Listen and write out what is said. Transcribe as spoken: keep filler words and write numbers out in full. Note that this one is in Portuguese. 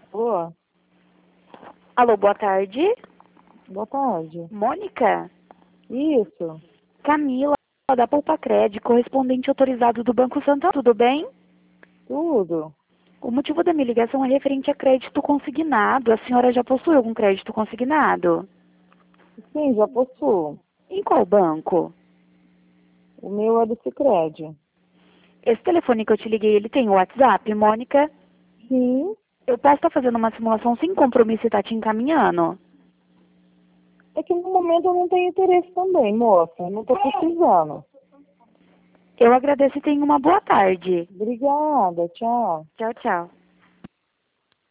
Alô? Alô, boa tarde. Boa tarde. Mônica? Isso. Camila, da Poupa Crédito, correspondente autorizado do Banco Santander, tudo bem? Tudo. O motivo da minha ligação é referente a crédito consignado. A senhora já possui algum crédito consignado? Sim, já possuo. Em qual banco? O meu é do Sicredi. Esse telefone que eu te liguei, ele tem o WhatsApp, Mônica? Sim. Eu posso estar fazendo uma simulação sem compromisso e estar te encaminhando? É que no momento eu não tenho interesse também, moça. Eu não tô precisando. Eu agradeço e tenha uma boa tarde. Obrigada, tchau. Tchau, tchau.